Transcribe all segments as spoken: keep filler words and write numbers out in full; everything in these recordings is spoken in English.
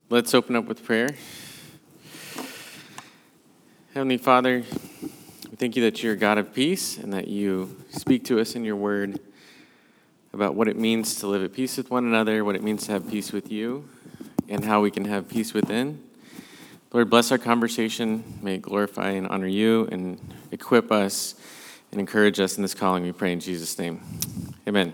Let's open up with prayer. Heavenly Father, we thank you that you're a God of peace and that you speak to us in your word about what it means to live at peace with one another, what it means to have peace with you, and how we can have peace within. Lord, bless our conversation. May it glorify and honor you and equip us and encourage us in this calling, we pray in Jesus' name. Amen.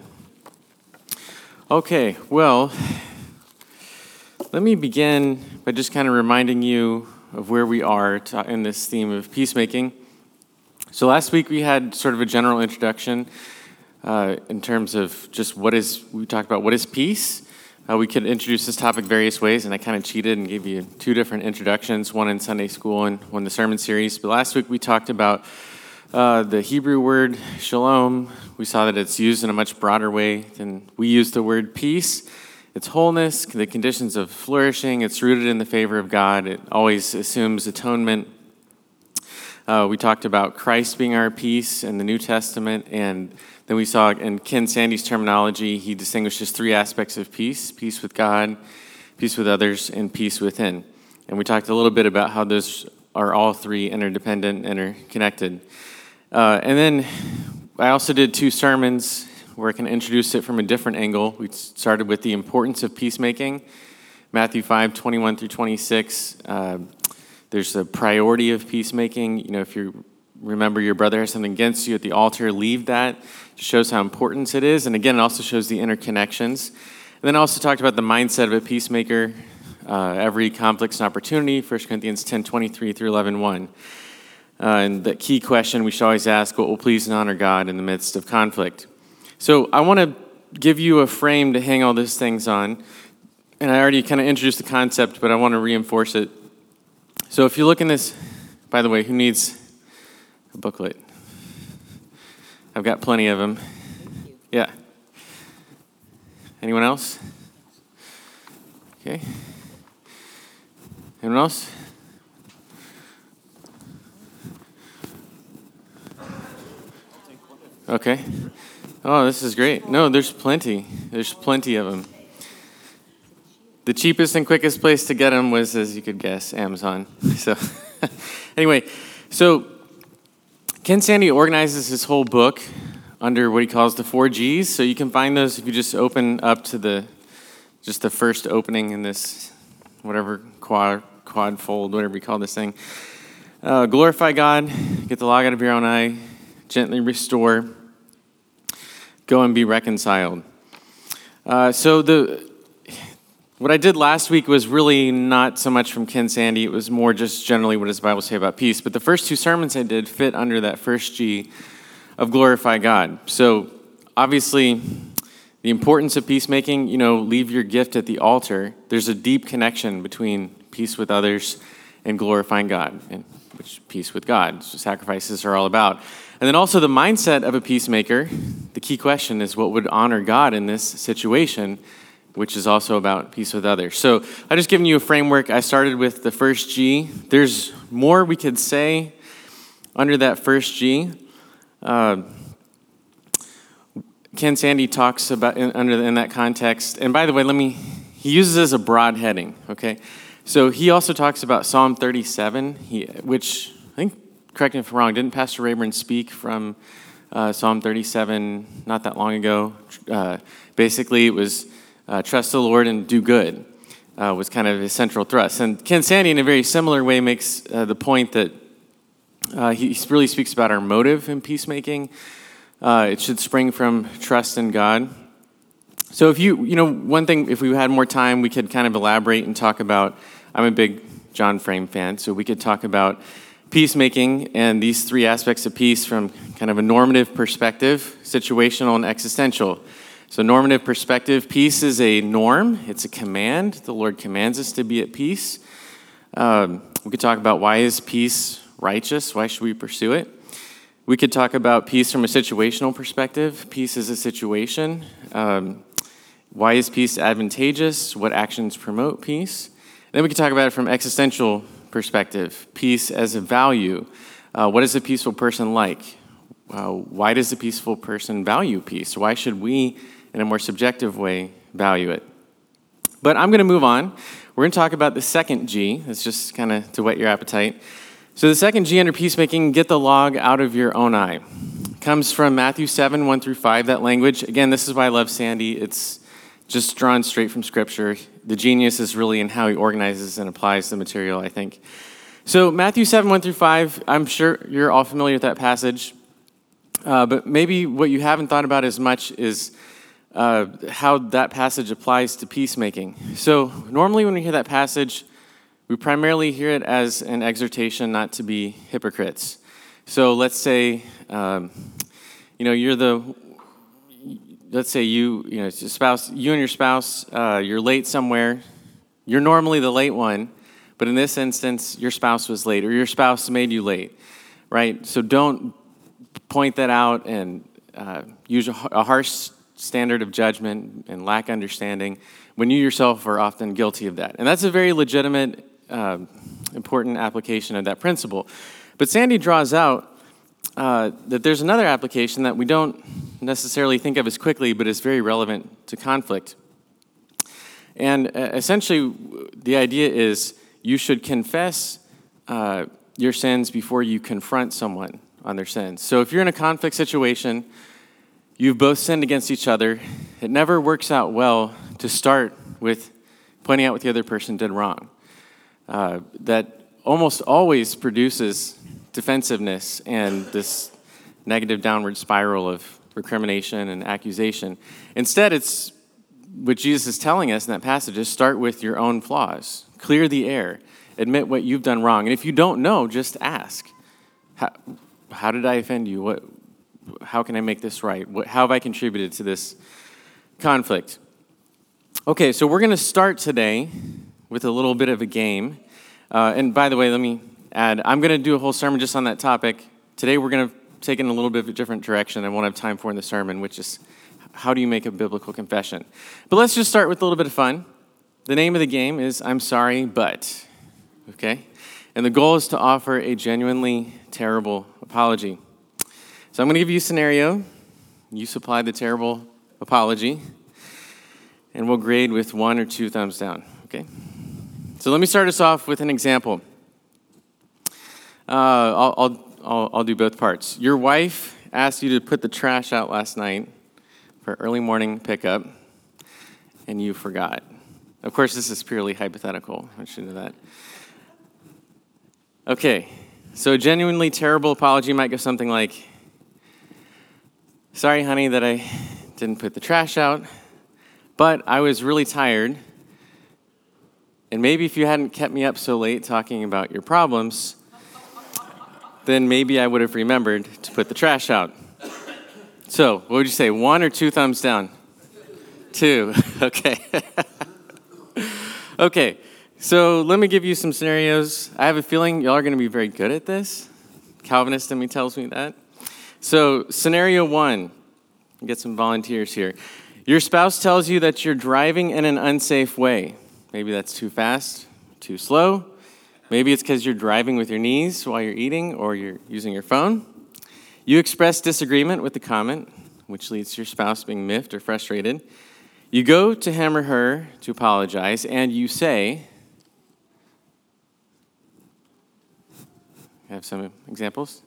Okay, well, let me begin by just kind of reminding you of where we are in this theme of peacemaking. So last week we had sort of a general introduction uh, in terms of just what is, we talked about what is peace. Uh, we could introduce this topic various ways, and I kind of cheated and gave you two different introductions, one in Sunday school and one in the sermon series. But last week we talked about uh, the Hebrew word shalom. We saw that it's used in a much broader way than we use the word peace. It's wholeness, the conditions of flourishing. It's rooted in the favor of God. It always assumes atonement. Uh, we talked about Christ being our peace in the New Testament, and then we saw in Ken Sande's terminology, he distinguishes three aspects of peace: peace with God, peace with others, and peace within. And we talked a little bit about how those are all three interdependent, interconnected. Uh, and then I also did two sermons where I can introduce it from a different angle. We started with the importance of peacemaking, Matthew five, twenty-one through twenty-six. Uh, there's a priority of peacemaking. You know, if you remember your brother has something against you at the altar, leave that. It shows how important it is. And again, it also shows the interconnections. And then I also talked about the mindset of a peacemaker. Uh, every conflict's an opportunity, First Corinthians ten, twenty-three through eleven, one. Uh, and the key question we should always ask, what will please and honor God in the midst of conflict? So I want to give you a frame to hang all these things on. And I already kind of introduced the concept, but I want to reinforce it. So if you look in this, by the way, who needs a booklet? I've got plenty of them. Thank you. Yeah. Anyone else? Okay. Anyone else? Okay. Oh, this is great. No, there's plenty. There's plenty of them. The cheapest and quickest place to get them was, as you could guess, Amazon. So, anyway, so Ken Sande organizes his whole book under what he calls the four G's. So you can find those if you just open up to the, just the first opening in this, whatever, quad, quad fold, whatever you call this thing. Uh, glorify God, get the log out of your own eye, gently restore, go and be reconciled. Uh, so the what I did last week was really not so much from Ken Sande. It was more just generally what does the Bible say about peace. But the first two sermons I did fit under that first G of glorify God. So obviously, the importance of peacemaking, you know, leave your gift at the altar. There's a deep connection between peace with others and glorifying God, and which peace with God, so sacrifices are all about. And then also the mindset of a peacemaker, the key question is what would honor God in this situation, which is also about peace with others. So I've just given you a framework. I started with the first G. There's more we could say under that first G. Uh, Ken Sande talks about in, under in that context. And by the way, let me, he uses it as a broad heading, okay? So he also talks about Psalm thirty-seven, he, which I think, correct me if I'm wrong, didn't Pastor Rayburn speak from uh, Psalm thirty-seven not that long ago? Uh, basically, it was uh, trust the Lord and do good uh, was kind of his central thrust. And Ken Sande, in a very similar way, makes uh, the point that uh, he really speaks about our motive in peacemaking. Uh, it should spring from trust in God. So if you, you know, one thing, if we had more time, we could kind of elaborate and talk about, I'm a big John Frame fan, so we could talk about peacemaking and these three aspects of peace from kind of a normative perspective, situational and existential. So normative perspective, peace is a norm. It's a command. The Lord commands us to be at peace. Um, we could talk about why is peace righteous? Why should we pursue it? We could talk about peace from a situational perspective. Peace is a situation. Um, why is peace advantageous? What actions promote peace? And then we could talk about it from existential perspective. Peace as a value. Uh, what is a peaceful person like? Uh, why does a peaceful person value peace? Why should we, in a more subjective way, value it? But I'm going to move on. we're going to talk about the second G. That's just kind of to whet your appetite. So the second G under peacemaking, get the log out of your own eye. Comes from Matthew seven, one through five, that language. Again, this is why I love Sandy. It's just drawn straight from Scripture. The genius is really in how he organizes and applies the material, I think. So Matthew seven, one through five, I'm sure you're all familiar with that passage. Uh, but maybe what you haven't thought about as much is uh, how that passage applies to peacemaking. So normally when we hear that passage, we primarily hear it as an exhortation not to be hypocrites. So let's say, um, you know, you're the, let's say you, you know, it's your spouse, you and your spouse, uh, you're late somewhere. You're normally the late one, but in this instance, your spouse was late, or your spouse made you late, right? So don't point that out and uh, use a, a harsh standard of judgment and lack understanding when you yourself are often guilty of that. And that's a very legitimate, uh, important application of that principle. But Sandy draws out uh, that there's another application that we don't necessarily think of as quickly, but is very relevant to conflict. And uh, essentially, the idea is you should confess uh, your sins before you confront someone on their sins. So if you're in a conflict situation, you've both sinned against each other, it never works out well to start with pointing out what the other person did wrong. Uh, that almost always produces defensiveness and this negative downward spiral of recrimination and accusation. Instead, it's what Jesus is telling us in that passage is start with your own flaws. Clear the air. Admit what you've done wrong. And if you don't know, just ask. How, how did I offend you? What? How can I make this right? What, how have I contributed to this conflict? Okay, so we're going to start today with a little bit of a game. Uh, and by the way, let me add, I'm going to do a whole sermon just on that topic. Today we're going to take it in a little bit of a different direction than I won't have time for in the sermon, which is how do you make a biblical confession? But let's just start with a little bit of fun. The name of the game is I'm Sorry, But. Okay? And the goal is to offer a genuinely terrible apology. So I'm going to give you a scenario. You supply the terrible apology. And we'll grade with one or two thumbs down. Okay? So let me start us off with an example. Uh, I'll, I'll, I'll, I'll do both parts. Your wife asked you to put the trash out last night for early morning pickup, and you forgot. Of course, this is purely hypothetical. I should know that. Okay, so a genuinely terrible apology might go something like, sorry, honey, that I didn't put the trash out, but I was really tired. And maybe if you hadn't kept me up so late talking about your problems, then maybe I would have remembered to put the trash out. So, what would you say, one or two thumbs down? Two, okay. Okay, so let me give you some scenarios. I have a feeling y'all are going to be very good at this. Calvinist in me tells me that. So, scenario one, get some volunteers here. Your spouse tells you that you're driving in an unsafe way. Maybe that's too fast, too slow. Maybe it's because you're driving with your knees while you're eating or you're using your phone. You express disagreement with the comment, which leads to your spouse being miffed or frustrated. You go to him or her to apologize, and you say, you have some examples?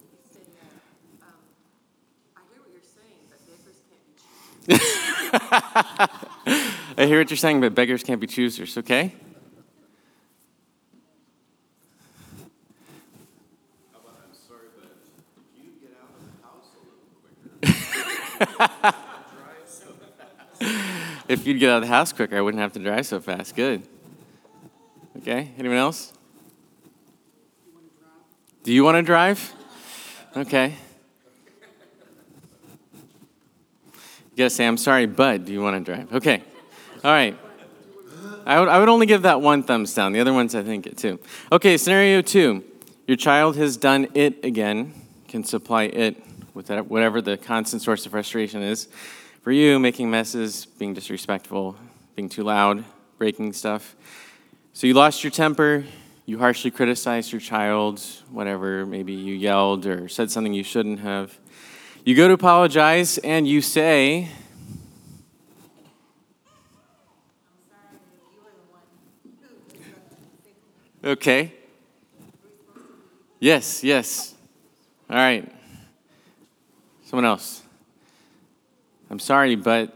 I hear what you're saying, but beggars can't be choosers. I hear what you're saying, but beggars can't be choosers, okay? How about, I'm sorry, but can you get out of the house a little quicker? Drive so fast. If you'd get out of the house quicker, I wouldn't have to drive so fast. Good. Okay, anyone else? Do you want to drive? Okay. You gotta say, I'm sorry, but do you want to drive? Okay. All right. I would, I would only give that one thumbs down. The other ones, I think, get two. Okay, scenario two. Your child has done it again. Can supply it with that, whatever the constant source of frustration is. For you, making messes, being disrespectful, being too loud, breaking stuff. So you lost your temper. You harshly criticized your child, whatever. Maybe you yelled or said something you shouldn't have. You go to apologize, and you say, Okay. Yes, yes. All right. Someone else. I'm sorry, but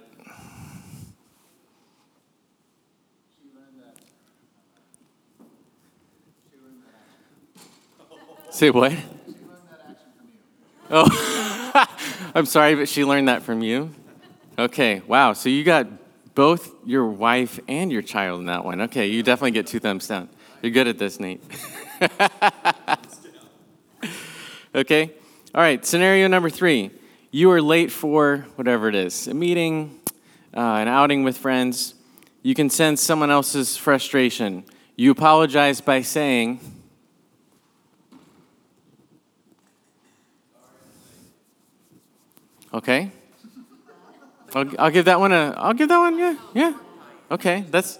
say what? Oh, I'm sorry, but she learned that from you. Okay, wow. So you got both your wife and your child in that one. Okay, you definitely get two thumbs down. You're good at this, Nate. Okay, all right. Scenario number three. You are late for whatever it is, a meeting, uh, an outing with friends. You can sense someone else's frustration. You apologize by saying, okay. I'll, I'll give that one a, I'll give that one, yeah, yeah. Okay, that's,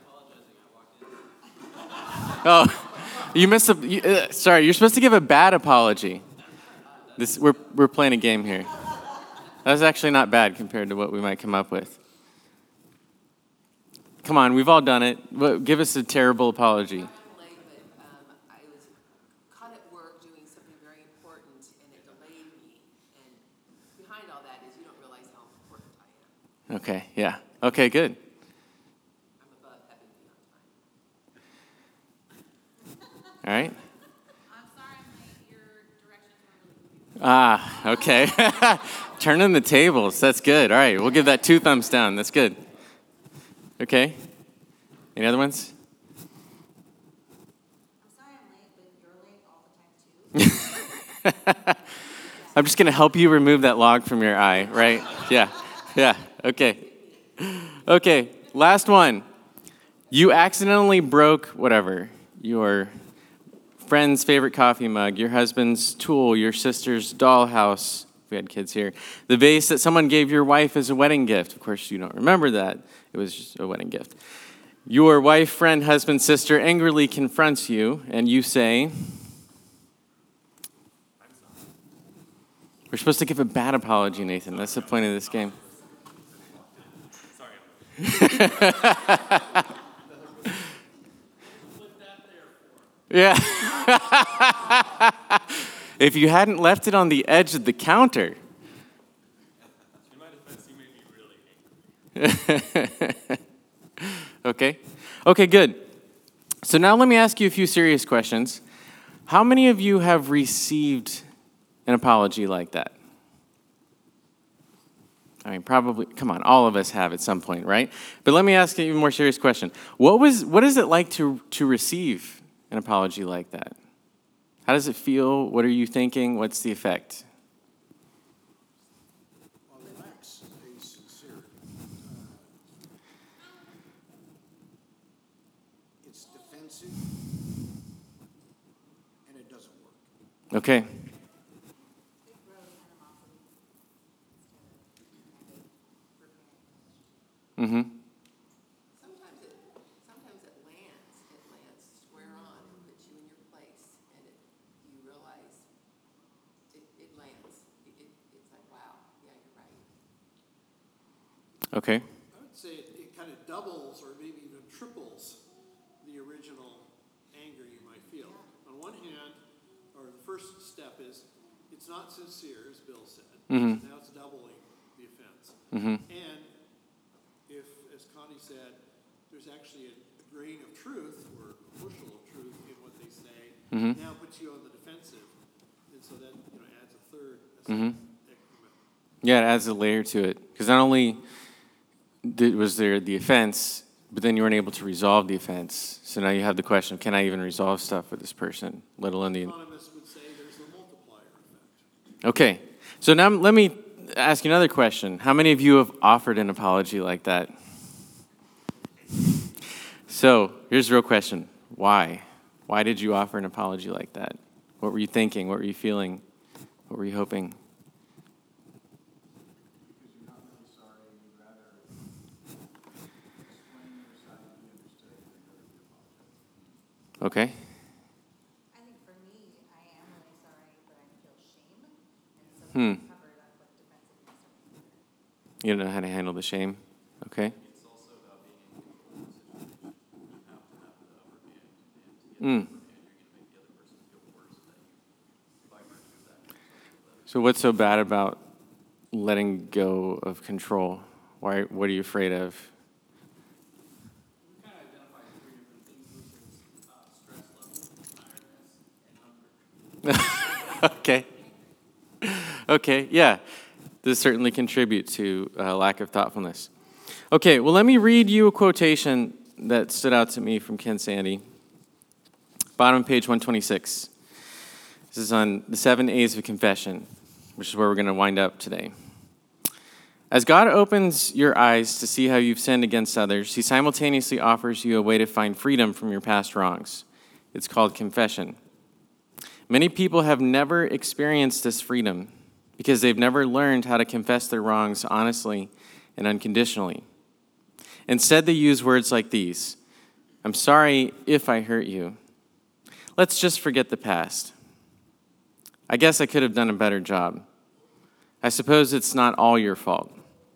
oh, you missed a, you, uh, sorry, you're supposed to give a bad apology. This, we're, we're playing a game here. That was actually not bad compared to what we might come up with. Come on, we've all done it. What, give us a terrible apology. I'm late, but um, I was caught at work doing something very important, and it delayed me. And behind all that is you don't realize how important I am. Okay, yeah. Okay, good. I'm above having to be on time. All right. I'm sorry I'm late. Your directions are really confusing. Ah, okay. Turning the tables. That's good. All right, we'll give that two thumbs down. That's good. Okay. Any other ones? I'm sorry I'm late, but you're late all the time too. I'm just going to help you remove that log from your eye, right? Yeah. Yeah. Okay. Okay. Last one. You accidentally broke whatever. Your friend's favorite coffee mug, your husband's tool, your sister's dollhouse. If we had kids here. The vase that someone gave your wife as a wedding gift. Of course, you don't remember that. It was just a wedding gift. Your wife, friend, husband, sister angrily confronts you, and you say, we're supposed to give a bad apology, Nathan. That's the point of this game. Yeah. If you hadn't left it on the edge of the counter. In my defense, he made me really angry. Okay. Okay, good. So now let me ask you a few serious questions. How many of you have received an apology like that? I mean, probably, come on, all of us have at some point, right? But let me ask you a even more serious question. What was, what is it like to, to receive an apology like that? How does it feel? What are you thinking? What's the effect? Well, it lacks a sincerity. Uh, It's defensive, and it doesn't work. Okay. It grows animosity instead of repairing. Mm-hmm. Sometimes it, sometimes it lands, it lands square on, it puts you in your place, and it, you realize it, it lands. It, it, it's like, wow, yeah, you're right. Okay. I would say it, it kind of doubles or maybe even triples the original anger you might feel. On one hand, or the first step is, it's not sincere, as Bill said. Mhm. So now it's doubling the offense. Mm-hmm. And if, as Connie said, there's actually a, a grain of truth or a bushel of truth in what they say, Mhm. now puts you on the defensive. And so that, you know, adds a third, a Mhm. second increment. Yeah, it adds a layer to it. Because not only did, was there the offense, but then you weren't able to resolve the offense. So now you have the question, can I even resolve stuff with this person, let alone the... Economists would say there's a multiplier effect. Okay. So now let me ask you another question. How many of you have offered an apology like that? So here's the real question. Why? Why did you offer an apology like that? What were you thinking? What were you feeling? What were you hoping? Because you're not really sorry, you'd rather explain your side and be understood than go to the apology. Okay. I think for me, I am really sorry, but I feel shame, and so Hmm. to cover it up with defensiveness or anger. You don't know how to handle the shame? Okay. It's also about being in control of the situation. You have to have the upper hand and to get Mm. So what's so bad about letting go of control? Why? What are you afraid of? We kind of identified three different things, which is uh, stress level, tiredness, and hunger. Okay. Okay, yeah. This certainly contribute to uh, lack of thoughtfulness. Okay, well, let me read you a quotation that stood out to me from Ken Sande. Bottom of page one twenty-six. This is on the seven A's of confession, which is where we're going to wind up today. As God opens your eyes to see how you've sinned against others, he simultaneously offers you a way to find freedom from your past wrongs. It's called confession. Many people have never experienced this freedom because they've never learned how to confess their wrongs honestly and unconditionally. Instead, they use words like these: I'm sorry if I hurt you. Let's just forget the past. I guess I could have done a better job. I suppose it's not all your fault.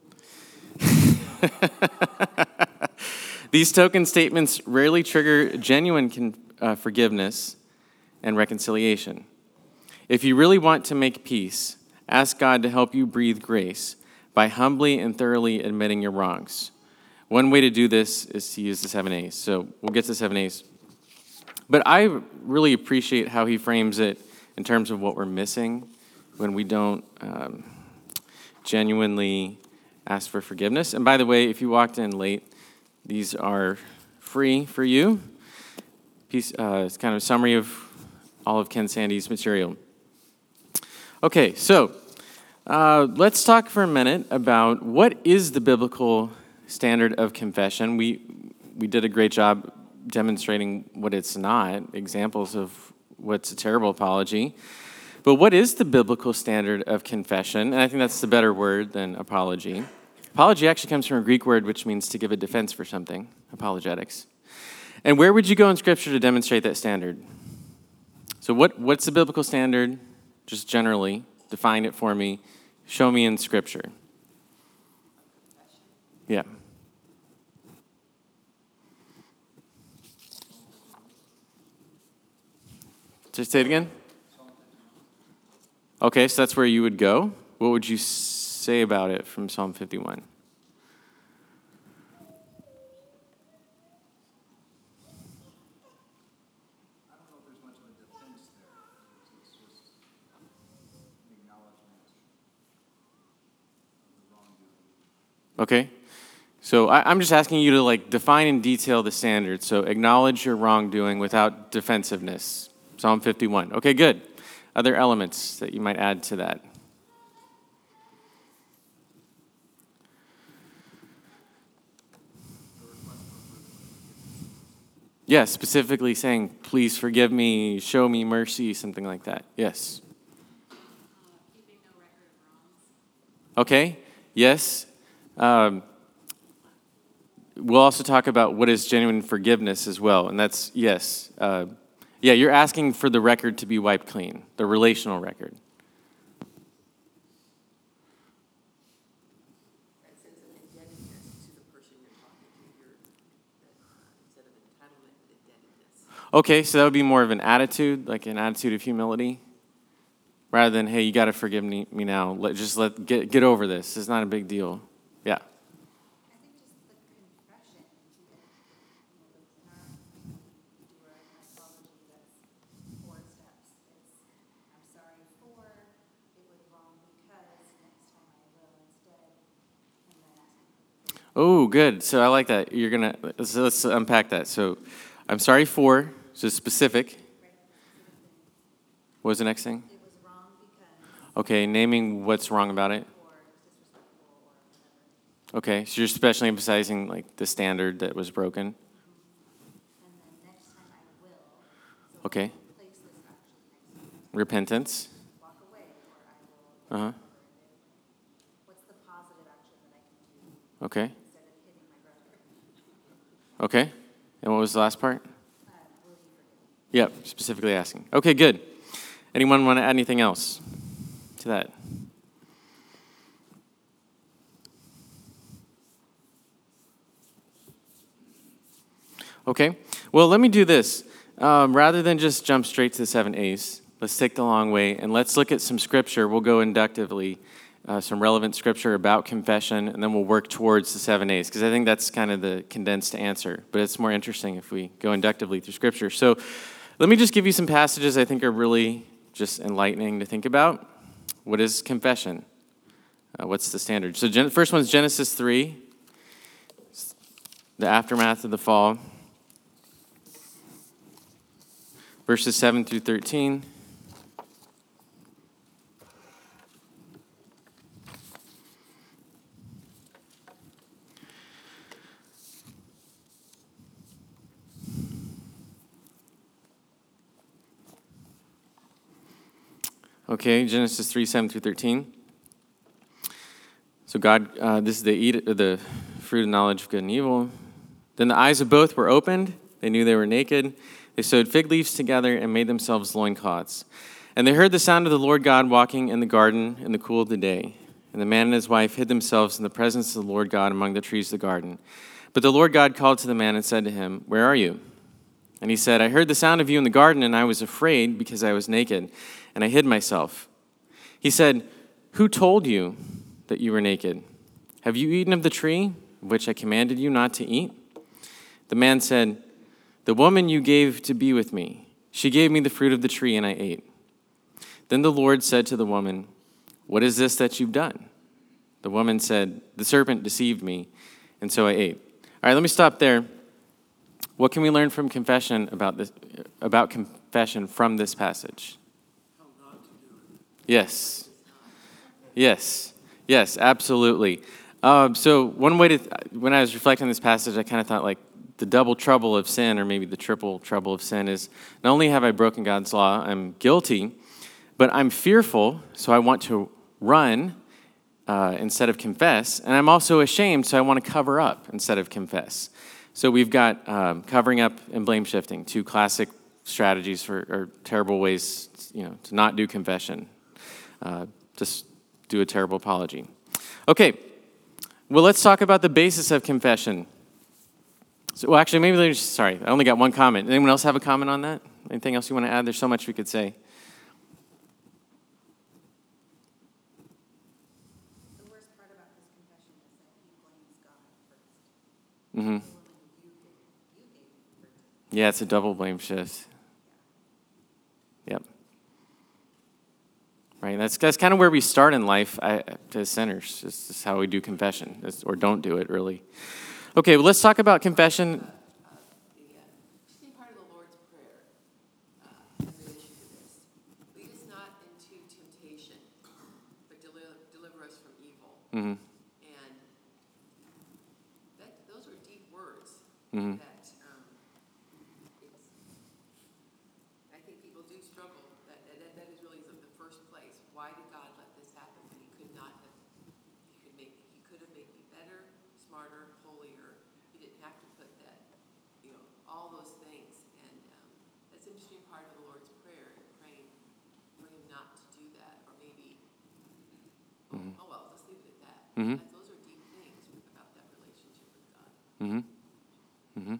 These token statements rarely trigger genuine con- uh, forgiveness and reconciliation. If you really want to make peace, ask God to help you breathe grace by humbly and thoroughly admitting your wrongs. One way to do this is to use the seven A's. So we'll get to seven A's. But I really appreciate how he frames it in terms of what we're missing when we don't um, genuinely ask for forgiveness. And by the way, if you walked in late, these are free for you. Piece, uh, it's kind of a summary of all of Ken Sande's material. Okay, so uh, let's talk for a minute about what is the biblical standard of confession. We we did a great job demonstrating what it's not, examples of what's a terrible apology. But what is the biblical standard of confession? And I think that's the better word than apology. Apology actually comes from a Greek word which means to give a defense for something, apologetics. And where would you go in Scripture to demonstrate that standard? So what, what's the biblical standard? Just generally, define it for me. Show me in Scripture. Yeah. Just say it again. Okay, so that's where you would go. What would you say about it from Psalm fifty-one? Okay, so I, I'm just asking you to like define in detail the standard. So acknowledge your wrongdoing without defensiveness. Psalm fifty-one. Okay, good. Other elements that you might add to that? Yeah, specifically saying, please forgive me, show me mercy, something like that. Yes. Uh, keeping no record of wrongs. Okay, yes. Um, we'll also talk about what is genuine forgiveness as well, and that's, yes. Uh, yeah, you're asking for the record to be wiped clean, the relational record. That sense of indebtedness to the person you're talking to, you're, uh, instead of entitlement, indebtedness. Okay, so that would be more of an attitude, like an attitude of humility, rather than, hey, you got to forgive me, me now. Let, just let get get over this. It's not a big deal. Yeah. I think just the confession, you know, it's not, do an apology that's four steps. It's, I'm sorry for, it was wrong because, next time I will instead, and then asking. Oh, good. So I like that. You're gonna let's, let's unpack that. So, I'm sorry for. So specific. What was the next thing? It was wrong because, Okay, naming what's wrong about it. or disrespectful, or whatever. Okay, so you're especially emphasizing like the standard that was broken. And then next time I will. So Okay, place this action next time. repentance. Walk away, or I will. Uh huh. What's the positive action that I can do Okay. instead of hitting my brother? Okay. And what was the last part? Uh, will you forgive me? Yep, specifically asking. Okay, good. Anyone want to add anything else to that? Okay. Well, let me do this. um, rather than just jump straight to the seven A's, let's take the long way and let's look at some scripture. We'll go inductively, uh, some relevant scripture about confession, and then we'll work towards the seven A's, because I think that's kind of the condensed answer. But it's more interesting if we go inductively through scripture. So let me just give you some passages I think are really just enlightening to think about. What is confession? Uh, what's the standard? So Gen- first one's Genesis three, the aftermath of the fall. Verses seven through thirteen. Okay, Genesis three, seven through thirteen. So God, uh, this is the eat the fruit of knowledge of good and evil. Then the eyes of both were opened. They knew they were naked. They sewed fig leaves together and made themselves loincloths. And they heard the sound of the Lord God walking in the garden in the cool of the day. And the man and his wife hid themselves in the presence of the Lord God among the trees of the garden. But the Lord God called to the man and said to him, "Where are you?" And he said, "I heard the sound of you in the garden, and I was afraid because I was naked, and I hid myself." He said, "Who told you that you were naked? Have you eaten of the tree of which I commanded you not to eat?" The man said, "The woman you gave to be with me, she gave me the fruit of the tree, and I ate." Then the Lord said to the woman, "What is this that you've done?" The woman said, "The serpent deceived me, and so I ate." All right, let me stop there. What can we learn from confession about this, about confession from this passage? How not to do it. Yes. Yes. Yes, absolutely. Um, so one way to, th- when I was reflecting on this passage, I kind of thought like the double trouble of sin, or maybe the triple trouble of sin, is not only have I broken God's law, I'm guilty, but I'm fearful, so I want to run uh, instead of confess, and I'm also ashamed, so I want to cover up instead of confess. So we've got um, covering up and blame shifting, two classic strategies for or terrible ways, you know, to not do confession. Uh, just do a terrible apology. Okay, well, let's talk about the basis of confession. So, well, actually, maybe there's, sorry, I only got one comment. Anyone else have a comment on that? Anything else you want to add? There's so much we could say. The worst part about this confession is that he blames God first. Mm-hmm. The woman you gave, you gave birth to. Yeah, it's a double blame shift. Yep. Right, that's that's kind of where we start in life I, as sinners. This is how we do confession, it's, or don't do it, really. Okay, well, let's talk about confession. The, uh, interesting part of the Lord's Prayer, uh, in relation to this. Lead us not into temptation, but deliver, deliver us from evil. Mm-hmm. And that, those are deep words. Mm-hmm. That um, it's, I think people do struggle. That, that, that is really the, the first place. Why did God let this happen when He could not have? He could make. He could have made me better, smarter, holier. He didn't have to put that. You know, all those things. And um, that's an interesting part of the Lord's Prayer, praying for Him not to do that, or maybe. Mm-hmm. Oh well, let's leave it at that. Mm-hmm. That- those are deep things about that relationship with God. Mm-hmm. Mm-hmm.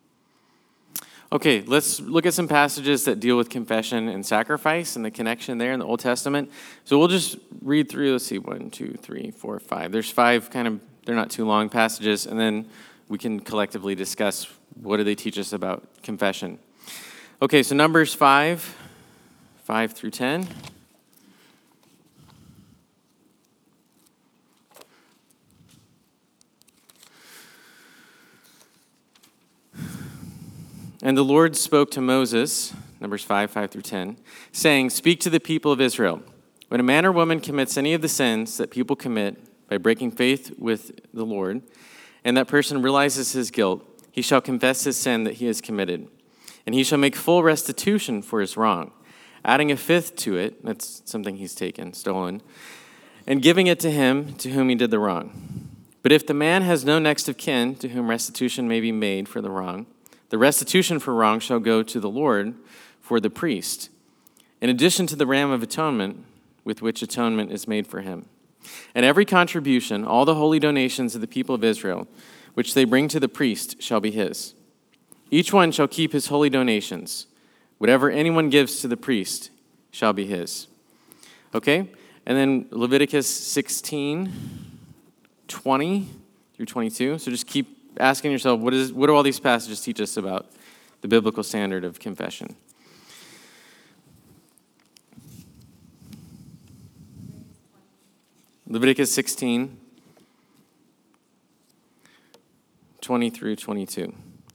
Okay, let's look at some passages that deal with confession and sacrifice and the connection there in the Old Testament. So we'll just read through, let's see, one, two, three, four, five. There's five kind of, they're not too long passages, and then we can collectively discuss what do they teach us about confession. Okay, so Numbers five, five through ten. And the Lord spoke to Moses, Numbers five, five through ten, saying, "Speak to the people of Israel. When a man or woman commits any of the sins that people commit by breaking faith with the Lord, and that person realizes his guilt, he shall confess his sin that he has committed, and he shall make full restitution for his wrong, adding a fifth to it," that's something he's taken, stolen, "and giving it to him to whom he did the wrong. But if the man has no next of kin to whom restitution may be made for the wrong, the restitution for wrong shall go to the Lord for the priest, in addition to the ram of atonement with which atonement is made for him. And every contribution, all the holy donations of the people of Israel, which they bring to the priest, shall be his. Each one shall keep his holy donations. Whatever anyone gives to the priest shall be his. Okay? And then Leviticus sixteen, twenty through twenty-two. So just keep asking yourself, what is what do all these passages teach us about the biblical standard of confession? Leviticus sixteen, twenty through twenty-two.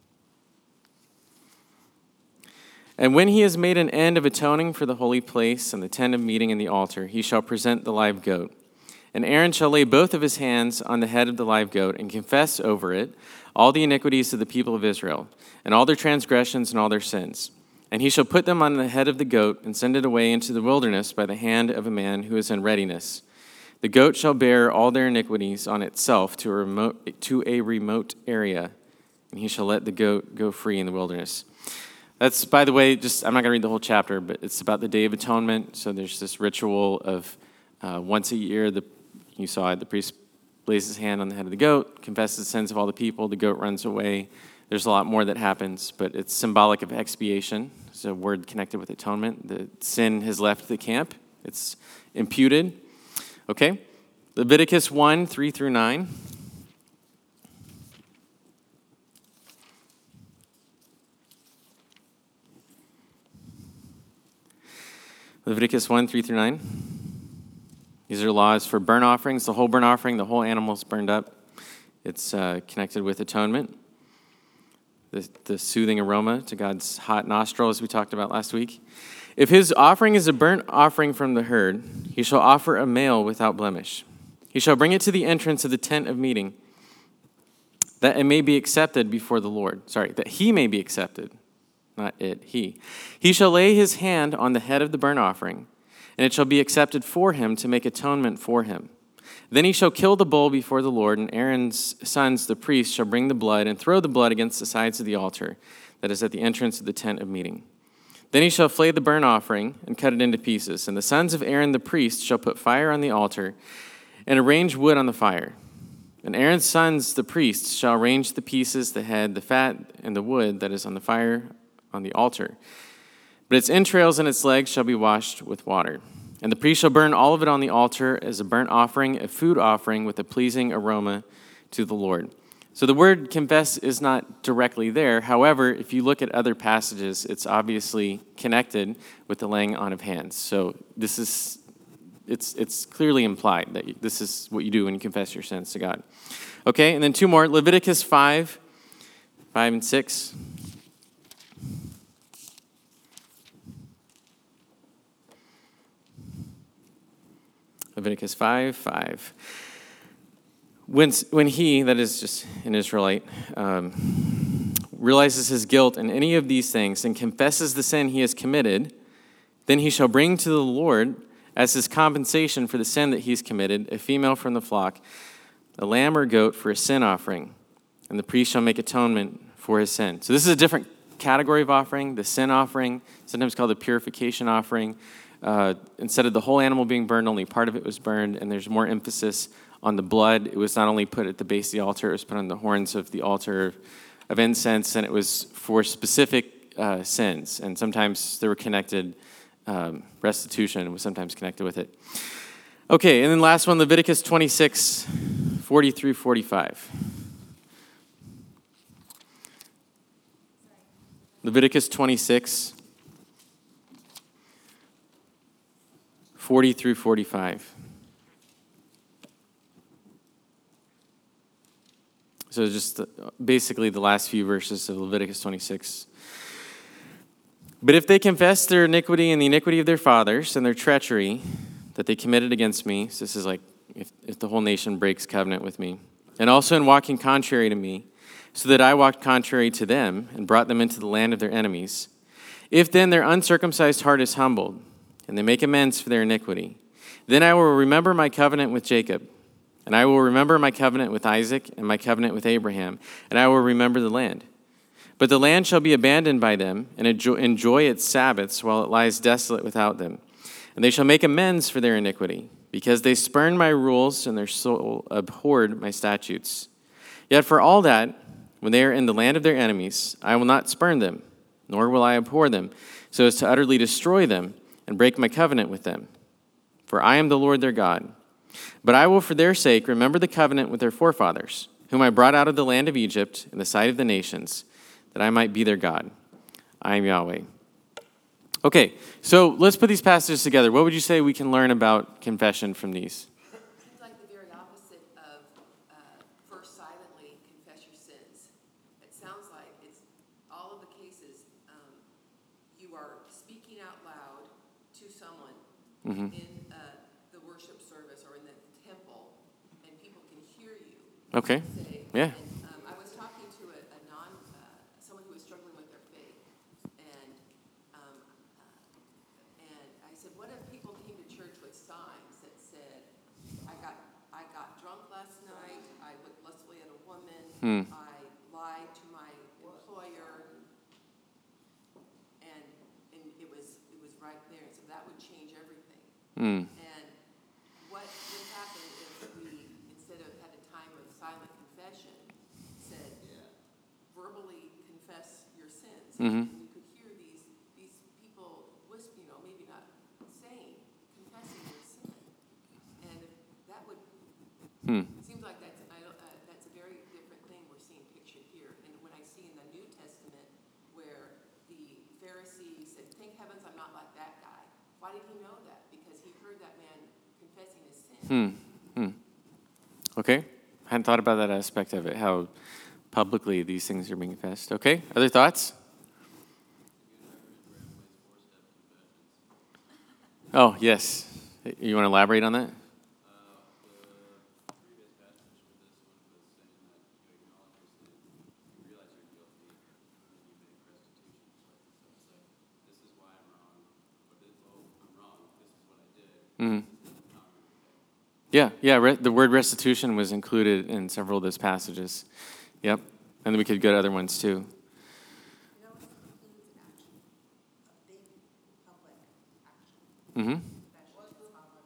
And when he has made an end of atoning for the holy place and the tent of meeting and the altar, he shall present the live goat. And Aaron shall lay both of his hands on the head of the live goat and confess over it all the iniquities of the people of Israel, and all their transgressions and all their sins. And he shall put them on the head of the goat and send it away into the wilderness by the hand of a man who is in readiness. The goat shall bear all their iniquities on itself to a remote, to a remote area, and he shall let the goat go free in the wilderness. That's, by the way, just I'm not going to read the whole chapter, but it's about the Day of Atonement. So there's this ritual of uh, once a year, the you saw it, the priest lays his hand on the head of the goat, confesses the sins of all the people, the goat runs away. There's a lot more that happens, but it's symbolic of expiation. It's a word connected with atonement. The sin has left the camp. It's imputed. Okay? Leviticus one, three through nine. Leviticus one, three through nine. These are laws for burnt offerings. The whole burnt offering, the whole animal is burned up. It's uh, connected with atonement. The, the soothing aroma to God's hot nostril, as we talked about last week. If his offering is a burnt offering from the herd, he shall offer a male without blemish. He shall bring it to the entrance of the tent of meeting, that it may be accepted before the Lord. Sorry, that he may be accepted. Not it, he. He shall lay his hand on the head of the burnt offering, and it shall be accepted for him to make atonement for him. Then he shall kill the bull before the Lord, and Aaron's sons, the priests, shall bring the blood and throw the blood against the sides of the altar that is at the entrance of the tent of meeting. Then he shall flay the burnt offering and cut it into pieces, and the sons of Aaron the priest shall put fire on the altar and arrange wood on the fire. And Aaron's sons, the priests, shall arrange the pieces, the head, the fat, and the wood that is on the fire on the altar. But its entrails and its legs shall be washed with water. And the priest shall burn all of it on the altar as a burnt offering, a food offering with a pleasing aroma to the Lord. So the word confess is not directly there. However, if you look at other passages, it's obviously connected with the laying on of hands. So this is, it's it's clearly implied that this is what you do when you confess your sins to God. Okay, and then two more. Leviticus five, five and six. Leviticus five, five. When, when he, that is just an Israelite, um, realizes his guilt in any of these things and confesses the sin he has committed, then he shall bring to the Lord as his compensation for the sin that he's committed a female from the flock, a lamb or goat for a sin offering, and the priest shall make atonement for his sin. So this is a different category of offering, the sin offering, sometimes called the purification offering. Uh, instead of the whole animal being burned, only part of it was burned, and there's more emphasis on the blood. It was not only put at the base of the altar, it was put on the horns of the altar of incense, and it was for specific uh, sins. And sometimes they were connected, um, restitution was sometimes connected with it. Okay, and then last one, Leviticus twenty-six, forty through forty-five. Leviticus twenty-six, forty through forty-five. So just the, basically the last few verses of Leviticus twenty-six. But if they confess their iniquity and the iniquity of their fathers and their treachery that they committed against me, so this is like if, if the whole nation breaks covenant with me, and also in walking contrary to me, so that I walked contrary to them and brought them into the land of their enemies, if then their uncircumcised heart is humbled, and they make amends for their iniquity, then I will remember my covenant with Jacob, and I will remember my covenant with Isaac and my covenant with Abraham, and I will remember the land. But the land shall be abandoned by them, and enjoy its Sabbaths while it lies desolate without them. And they shall make amends for their iniquity, because they spurned my rules, and their soul abhorred my statutes. Yet for all that, when they are in the land of their enemies, I will not spurn them, nor will I abhor them, so as to utterly destroy them and break my covenant with them. For I am the Lord their God. But I will for their sake remember the covenant with their forefathers, whom I brought out of the land of Egypt in the sight of the nations, that I might be their God. I am Yahweh. Okay, so let's put these passages together. What would you say we can learn about confession from these? Seems like the very opposite of uh, first silently confess your sins. It sounds like it's all of the cases um, you are speaking out loud to someone Mhm. in uh, the worship service or in the temple, and people can hear you Okay, say. yeah. And, um, I was talking to a, a non, uh, someone who was struggling with their faith, and um, uh, and I said, what if people came to church with signs that said, I got I got drunk last night, I looked lustfully at a woman, Hmm. I lied to my employer, and and it was it was right there, so that would change everything. Mm. And what would happen if we, instead of had a time of silent confession, said, verbally confess your sins? Mhm. And you could hear these, these people whisper, you know, maybe not saying, confessing their sin. And that would, Hmm. it seems like that's, I don't, uh, that's a very different thing we're seeing pictured here. And when I see in the New Testament where the Pharisee said, thank heavens I'm not like that guy. Why did he know that? Because he heard that man confessing his sin. Hmm. Hmm. Okay. Hadn't thought about that aspect of it, how publicly these things are being confessed. Okay. Other thoughts? Oh, yes. You want to elaborate on that? Mm-hmm. Yeah, yeah. Re- the word restitution was included in several of those passages. Yep. And then we could go to other ones too. It always includes an action, a big public action, Mm-hmm. especially followed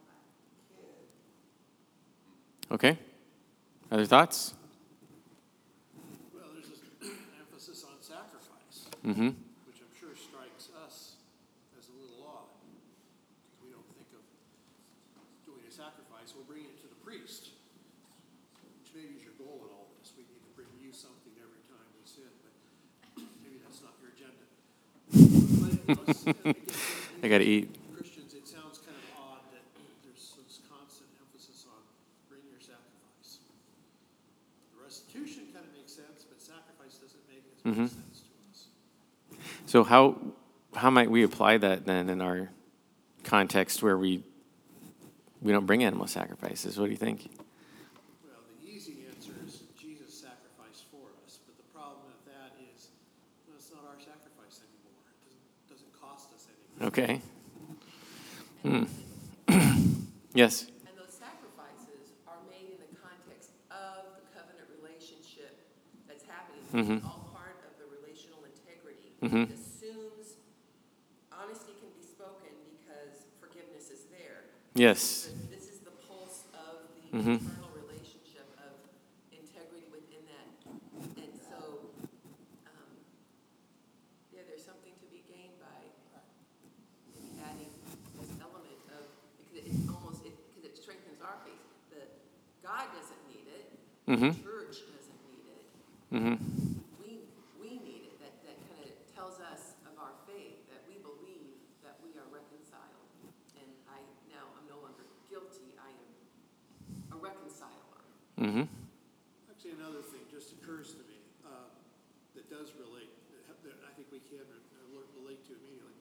by. Okay. Other thoughts? Well, there's this emphasis on sacrifice, Mm-hmm. which I'm sure strikes us as a little odd. We don't think of doing a sacrifice, we're bringing it to the priest, which maybe is your goal in all this. We need to bring you something every time we sin, but maybe that's not your agenda. But it was, again, I got to eat. Christians, it sounds kind of odd that there's this constant emphasis on bring your sacrifice. The restitution kind of makes sense, but sacrifice doesn't make as much Mhm. sense to us. So how how might we apply that then in our context where we we don't bring animal sacrifices? What do you think? Well, the easy answer is Jesus sacrificed for us, but the problem with that is, well, it's not our sacrifice anymore. It doesn't, doesn't cost us anything. Okay. Hmm. Yes. And those sacrifices are made in the context of the covenant relationship that's happening. Mhm. It's all part of the relational integrity. Mhm. It assumes honesty can be spoken because forgiveness is there. Yes. But this is the pulse of the Mhm. eternal relationship of integrity within that. And so, um, yeah, there's something to be gained by maybe adding this element of, because it's almost, it, because it strengthens our faith. The, God doesn't need it. Mhm. The church doesn't need it. Mm-hmm. We, we need it. That, that kind of tells us of our faith, that we believe that we are reconciled. And I, now, I'm no longer guilty. I am a reconciler. Mm-hmm. Actually, another thing just occurs to me uh, that does relate, that ha- that I think we can re- uh, relate to immediately.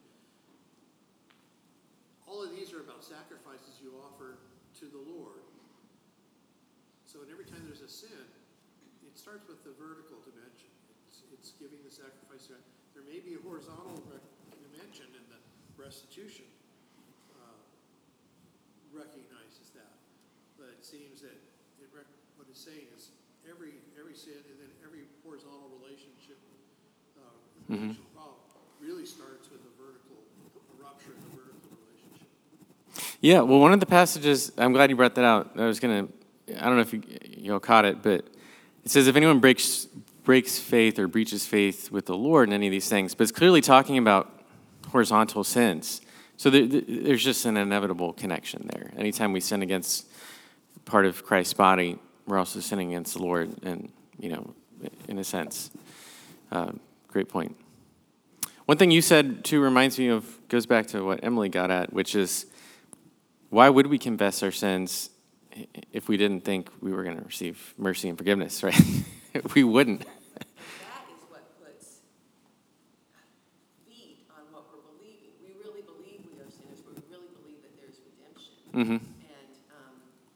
All of these are about sacrifices you offer to the Lord. So, and every time there's a sin, it starts with the vertical dimension. It's, it's giving the sacrifice. There may be a horizontal rec- dimension in the restitution. Uh, recognizes that, but it seems that it rec- what it's saying is every every sin and then every horizontal relationship, uh, Mhm. relational problem really starts with a vertical a rupture in the vertical relationship. Yeah, well, one of the passages, I'm glad you brought that out. I was going to, I don't know if you, you all caught it, but it says, if anyone breaks breaks faith or breaches faith with the Lord in any of these things, but it's clearly talking about horizontal sins. So there, there's just an inevitable connection there. Anytime we sin against part of Christ's body, we're also sinning against the Lord, and, you know, in a sense. Uh, great point. One thing you said, too, reminds me of, goes back to what Emily got at, which is, why would we confess our sins if we didn't think we were going to receive mercy and forgiveness, right? We wouldn't. That is what puts feet on what we're believing. We really believe we are sinners, but we really believe that there's redemption. Mm-hmm. And um,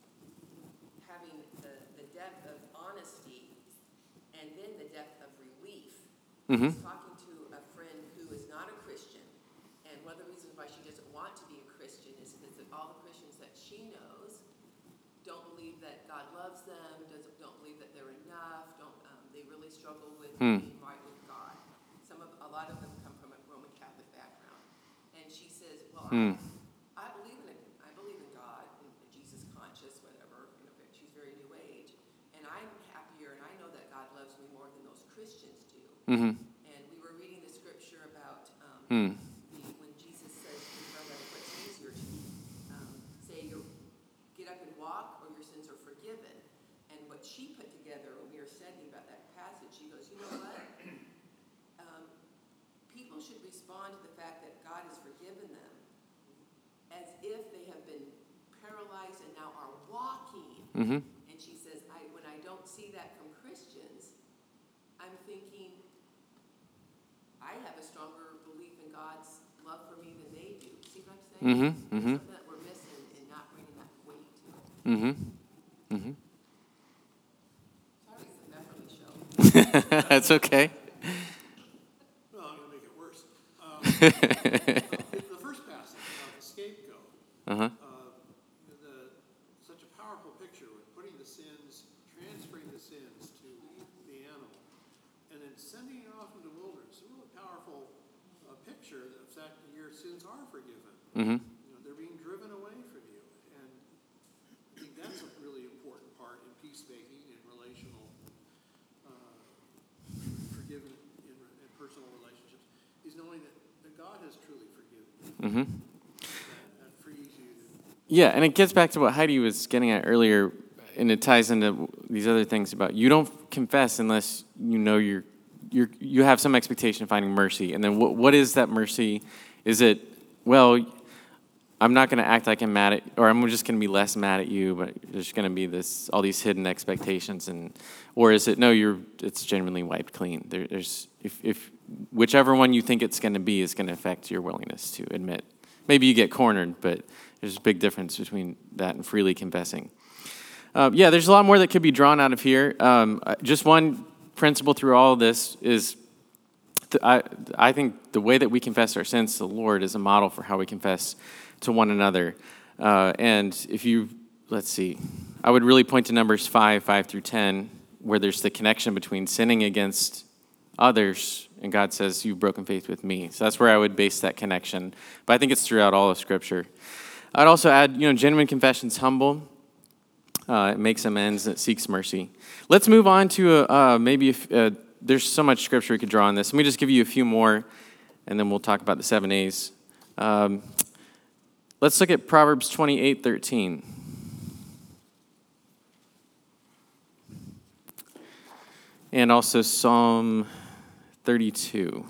having the, the depth of honesty and then the depth of relief. Mm-hmm. I was talking to a friend who is not a Christian, and one of the reasons why she doesn't want to be a Christian is because of all the Christians that she knows don't believe that God loves them, doesn't don't believe that they're enough, don't um, they really struggle with Hmm. being right with God. Some of a lot of them come from a Roman Catholic background, and she says, "Well, Hmm. I, I believe in it. I believe in God, and Jesus conscious, whatever. You know, but she's very New Age, and I'm happier, and I know that God loves me more than those Christians do." Mm-hmm. And we were reading the scripture about um, Hmm. the, when Jesus says to brother, what's easier to um, say, you get up and walk, or your sins are forgiven. And what she put together when we were studying about that passage, she goes, you know what? Um, people should respond to the fact that God has forgiven them as if they have been paralyzed and now are walking. Mm-hmm. And she says, I, when I don't see that from Christians, I'm thinking, I have a stronger belief in God's love for me than they do. See what I'm saying? Mm-hmm, There's mm-hmm. something that we're missing and not bringing that weight to it. Mm-hmm. Mm-hmm. Sorry, it's a Beverly show. That's okay. Well, I'm gonna make it worse. Um, The first passage about the scapegoat, Uh-huh. uh, the, such a powerful picture with putting the sins, transferring the sins to the animal, and then sending it off into the wilderness. A really powerful uh, picture of the fact that your sins are forgiven. Mm-hmm. You know, they're being driven away from you, and I think that's a really important part in peacemaking and relational uh, forgiven in, in personal relationships, is knowing that, that God has truly forgiven you. Mm-hmm. That, that frees you to Yeah, and it gets back to what Heidi was getting at earlier, and it ties into these other things about you don't confess unless you know you're, you're you have some expectation of finding mercy. And then what what is that mercy? Is it, well, I'm not going to act like I'm mad at, or I'm just going to be less mad at you, but there's going to be this all these hidden expectations, and or is it no, you're it's genuinely wiped clean. There, there's if if whichever one you think it's going to be is going to affect your willingness to admit. Maybe you get cornered, but there's a big difference between that and freely confessing. Uh, yeah, there's a lot more that could be drawn out of here. Um, just one principle through all of this is, th- I, I think the way that we confess our sins to the Lord is a model for how we confess to one another. Uh, and if you, let's see, I would really point to Numbers five, five through ten, where there's the connection between sinning against others, and God says, you've broken faith with me. So that's where I would base that connection. But I think it's throughout all of Scripture. I'd also add, you know, genuine confession's humble. Uh, it makes amends, it seeks mercy. Let's move on to uh, uh, maybe, if, uh, there's so much Scripture we could draw on this. Let me just give you a few more, and then we'll talk about the seven A's. Um, let's look at Proverbs twenty-eight thirteen. And also Psalm thirty-two.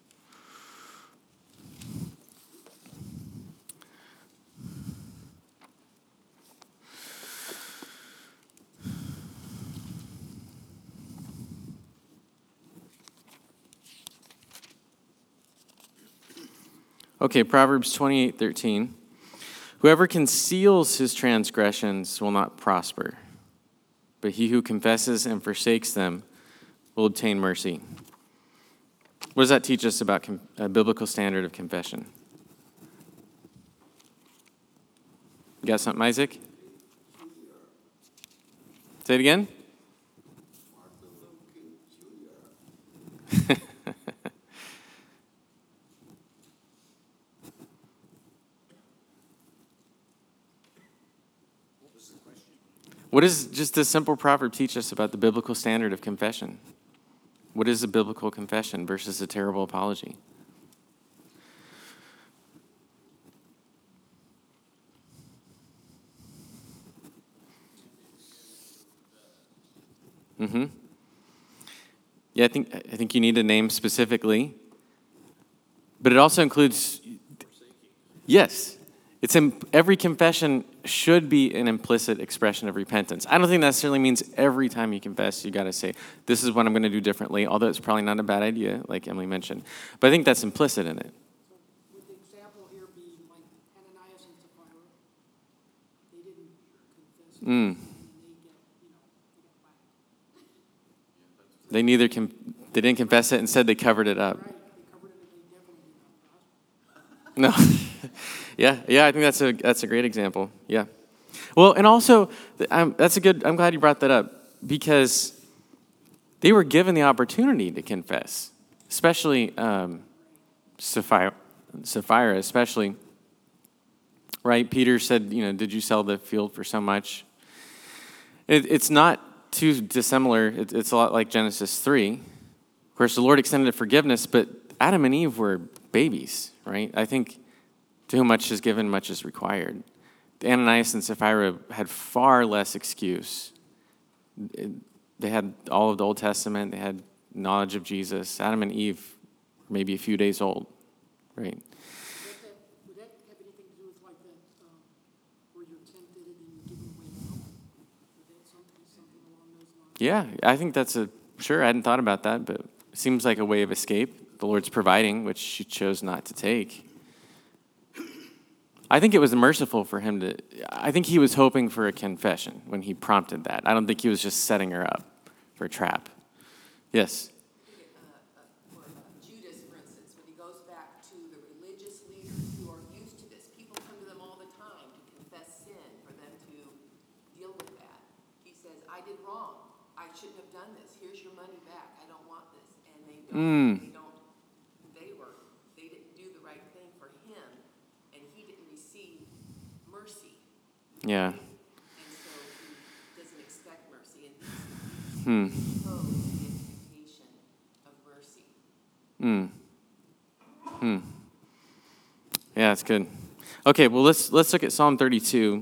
Okay, Proverbs twenty-eight thirteen. Whoever conceals his transgressions will not prosper, but he who confesses and forsakes them will obtain mercy. What does that teach us about com- a biblical standard of confession? You got something, Isaac? Say it again. What does just this simple proverb teach us about the biblical standard of confession? What is a biblical confession versus a terrible apology? Mm-hmm. Yeah, I think I think you need a name specifically, but it also includes. Yes, it's in, every confession should be an implicit expression of repentance. I don't think that necessarily means every time you confess you got to say, "This is what I'm going to do differently." Although it's probably not a bad idea, like Emily mentioned, but I think that's implicit in it. Would the example here be like Ananias and Sapphira? They didn't confess, Mm. and they get, you know, they get whacked. They neither com- they didn't confess it. Instead, they covered it up. Right, they covered it, and they definitely did not. No. yeah, yeah, I think that's a that's a great example. Yeah. Well, and also, um, that's a good, I'm glad you brought that up, because they were given the opportunity to confess, especially um, Sapphira, Sapphira, especially, right? Peter said, you know, did you sell the field for so much? It, it's not too dissimilar. It, it's a lot like Genesis three. Of course, the Lord extended forgiveness, but Adam and Eve were babies, right? I think to whom much is given, much is required. Ananias and Sapphira had far less excuse. They had all of the Old Testament. They had knowledge of Jesus. Adam and Eve were maybe a few days old, right? Would that, would that have anything to do with like that, um, where you're tempted and then you give your way out? Would that something, something along those lines? Yeah, I think that's a, sure, I hadn't thought about that, but it seems like a way of escape the Lord's providing, which she chose not to take. I think it was merciful for him to, I think he was hoping for a confession when he prompted that. I don't think he was just setting her up for a trap. Yes? For uh, Judas, for instance, when he goes back to the religious leaders who are used to this, people come to them all the time to confess sin, for them to deal with that. He says, I did wrong. I shouldn't have done this. Here's your money back. I don't want this. And they don't. Mm. They don't. They were. They didn't do the right thing for him, and he didn't receive mercy. Yeah. And so he doesn't expect mercy, and Hmm. he's opposed to the expectation of mercy. Hmm. Hmm. Yeah, that's good. Okay, well let's let's look at Psalm thirty-two.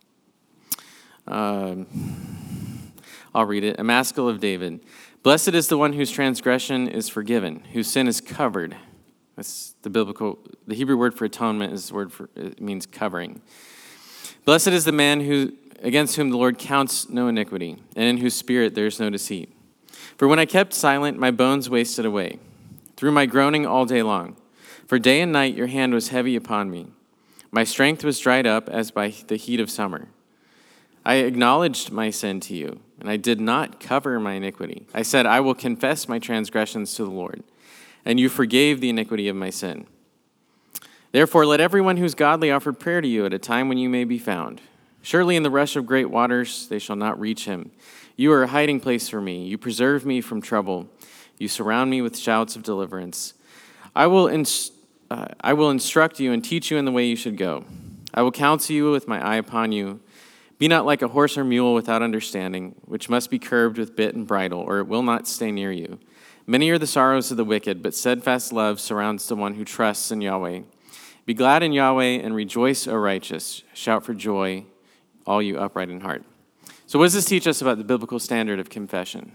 Um, I'll read it. A Maskil of David. Blessed is the one whose transgression is forgiven, whose sin is covered. That's the biblical. The Hebrew word for atonement is the word for it means covering. Blessed is the man who against whom the Lord counts no iniquity, and in whose spirit there is no deceit. For when I kept silent, my bones wasted away, through my groaning all day long. For day and night your hand was heavy upon me. My strength was dried up as by the heat of summer. I acknowledged my sin to you, and I did not cover my iniquity. I said, I will confess my transgressions to the Lord, and you forgave the iniquity of my sin. Therefore, let everyone who's godly offer prayer to you at a time when you may be found. Surely in the rush of great waters they shall not reach him. You are a hiding place for me. You preserve me from trouble. You surround me with shouts of deliverance. I will, ins- uh, I will instruct you and teach you in the way you should go. I will counsel you with my eye upon you. Be not like a horse or mule without understanding, which must be curbed with bit and bridle, or it will not stay near you. Many are the sorrows of the wicked, but steadfast love surrounds the one who trusts in Yahweh. Be glad in Yahweh and rejoice, O righteous. Shout for joy, all you upright in heart. So what does this teach us about the biblical standard of confession?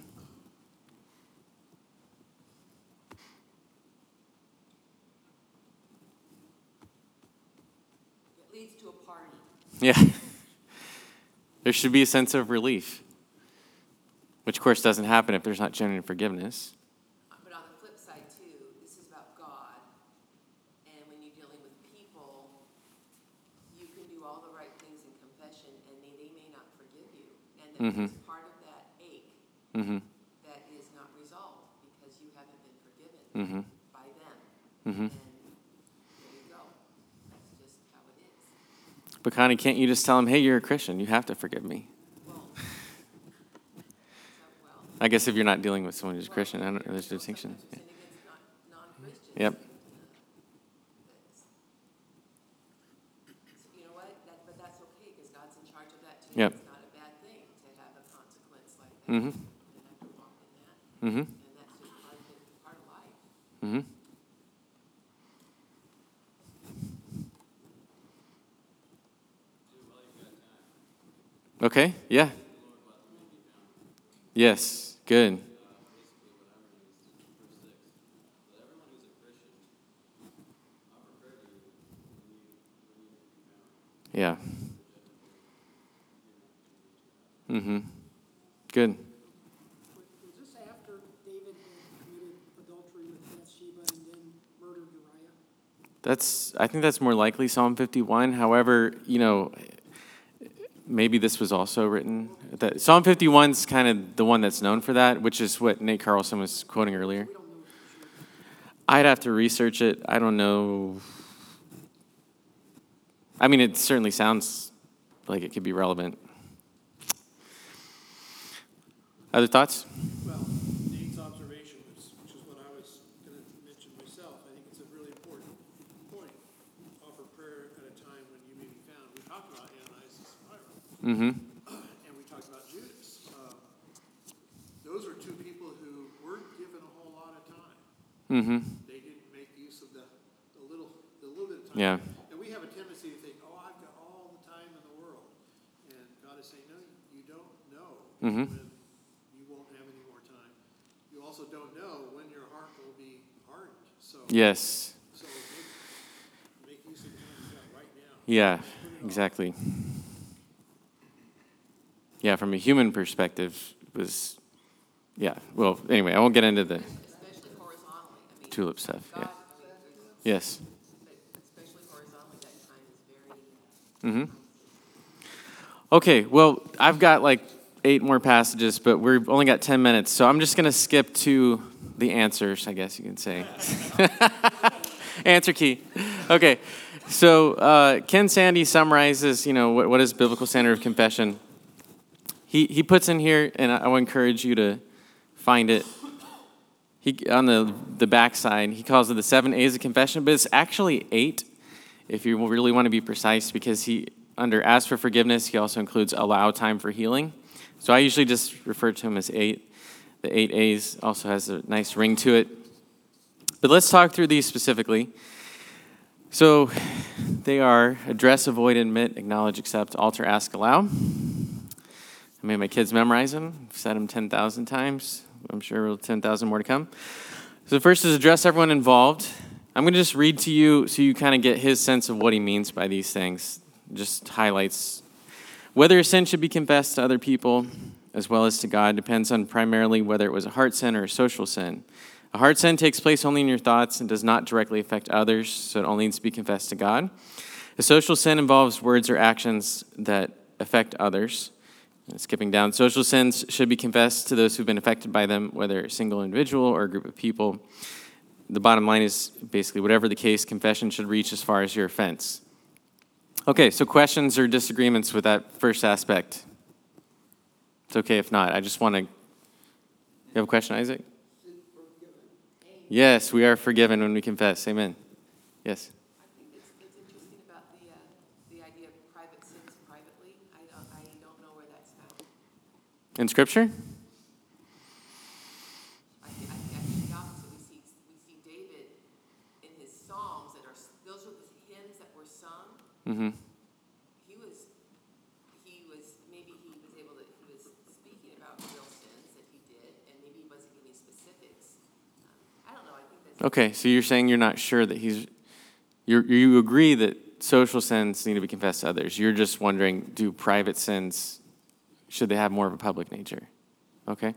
It leads to a party. Yeah. There should be a sense of relief, which, of course, doesn't happen if there's not genuine forgiveness. But on the flip side, too, this is about God. And when you're dealing with people, you can do all the right things in confession, and they, they may not forgive you. And then Mhm. there's part of that ache Mm-hmm. that is not resolved because you haven't been forgiven Mm-hmm. by them. Mm-hmm. And there you go. That's just how it is. But Connie, can't you just tell him, hey, you're a Christian. You have to forgive me. Well, so, well. I guess if you're not dealing with someone who's Christian, I don't know, there's a Well, distinction. sometimes you sin against non- non-Christians. Yep. That's- so you know what? That, but that's okay because God's in charge of that too. Yep. It's not a bad thing to have a consequence like that. Mhm. You have to walk in that, Mm-hmm. and that's just part Okay, yeah. Yes, good. Yeah. Mm-hmm. Good. Was was this after David had committed adultery with Bathsheba and then murdered Uriah? That's, I think that's more likely Psalm fifty-one. However, you know, maybe this was also written. That, Psalm fifty-one is kind of the one that's known for that, which is what Nate Carlson was quoting earlier. I'd have to research it. I don't know. I mean, it certainly sounds like it could be relevant. Other thoughts? Well, Nate's observation, was, which is what I was going to mention myself, I think it's a really important point. Offer prayer at a time when you may be found. We talked about Ananias and Sapphira, Mm-hmm. and we talked about Judas. Um, those are two people who weren't given a whole lot of time. Mm-hmm. They didn't make use of the, the little the little bit of time. Yeah. And we have a tendency to think, oh, I've got all the time in the world. And God is saying, no, you don't know Mhm. when you won't have any more time. You also don't know when your heart will be hardened. So, Yes. so make, make use of the time you've got right now. Yeah, exactly. Yeah, from a human perspective, it was, yeah. Well, anyway, I won't get into the Especially horizontally, I mean. tulip stuff. God, Yeah. I mean, there's- Yes. but especially horizontally, that time is very. Mm-hmm. Okay, well, I've got like eight more passages, but we've only got ten minutes, so I'm just going to skip to the answers, I guess you can say. Answer key. Okay, so uh, Ken Sandy summarizes, you know, what, what is biblical standard of confession. He he puts in here, and I, I will encourage you to find it. He on the the backside, he calls it the seven A's of confession, but it's actually eight, if you really want to be precise, because he under ask for forgiveness, he also includes allow time for healing. So I usually just refer to him as eight. The eight A's also has a nice ring to it. But let's talk through these specifically. So they are address, avoid, admit, acknowledge, accept, alter, ask, allow. I made my kids memorize them. I've said them ten thousand times. I'm sure ten thousand more to come. So the first is address everyone involved. I'm going to just read to you so you kind of get his sense of what he means by these things. Just highlights. Whether a sin should be confessed to other people as well as to God depends on primarily whether it was a heart sin or a social sin. A heart sin takes place only in your thoughts and does not directly affect others, so it only needs to be confessed to God. A social sin involves words or actions that affect others. And skipping down, social sins should be confessed to those who've been affected by them, whether a single individual or a group of people. The bottom line is basically whatever the case, confession should reach as far as your offense. Okay, so questions or disagreements with that first aspect? It's okay if not. I just want to... You have a question, Isaac? Yes, we are forgiven when we confess. Amen. Yes. I think it's, it's interesting about the, uh, the idea of private sins privately. I don't, I don't know where that's found. In Scripture? I think, I think actually the opposite. We see, we see David in his Psalms that are, those are the hymns that were sung. Mm-hmm. He was, he was, maybe he was able to, he was speaking about real sins that he did, and maybe he wasn't giving specifics. Um, I don't know, I think that's. Okay, so you're saying you're not sure that he's... you you agree that social sins need to be confessed to others. You're just wondering, do private sins, should they have more of a public nature? Okay.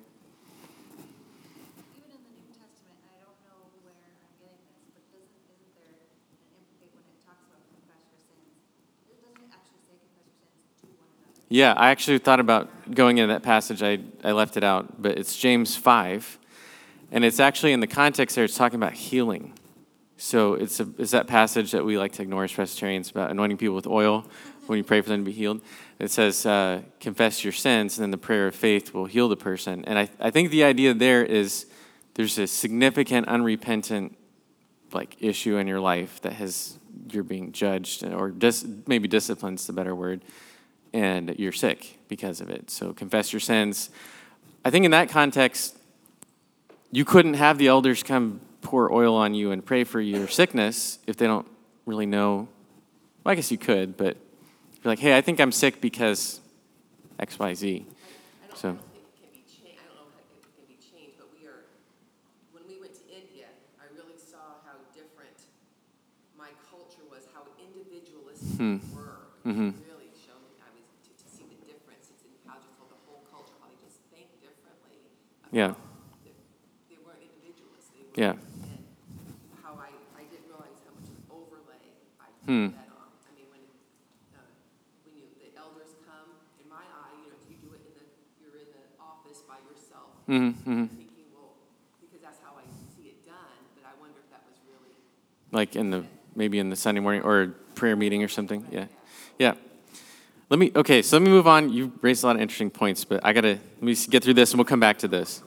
Even in the New Testament, I don't know where I'm getting this, but doesn't, isn't there an implicate when it talks about confess your sins? It doesn't actually say confess your sins to one another. Yeah, I actually thought about going into that passage. I, I left it out, but it's James five, and it's actually in the context there, it's talking about healing. So it's, a, it's that passage that we like to ignore as Presbyterians about anointing people with oil when you pray for them to be healed. It says, uh, confess your sins, and then the prayer of faith will heal the person. And I, I think the idea there is there's a significant unrepentant like issue in your life that has you're being judged, or dis, maybe discipline's the better word, and you're sick because of it. So confess your sins. I think in that context, you couldn't have the elders come pour oil on you and pray for your sickness if they don't really know. Well, I guess you could, but you're like, hey, I think I'm sick because X, Y, Z. I don't, I So, don't think it can be changed, I don't know if it can be changed, but we are, when we went to India, I really saw how different my culture was, how individualistic Hmm. we were. Mhm. It really showed me, I was, to, to see the difference, it's in how just how the whole culture, how they just think differently. Yeah. about the- They weren't individualists, they were. Yeah. And how I, I didn't realize how much of an overlay I Hmm. put that on. I mean, when, uh, when you, the elders come, in my eye, you know, you do it in the, you're in the office by yourself. Mhm, mhm. Thinking, well, because that's how I see it done, but I wonder if that was really. Like in the, maybe in the Sunday morning or prayer meeting or something. Yeah. Yeah. Let me, okay, so let me move on. You raised a lot of interesting points, but I got to, let me get through this and we'll come back to this.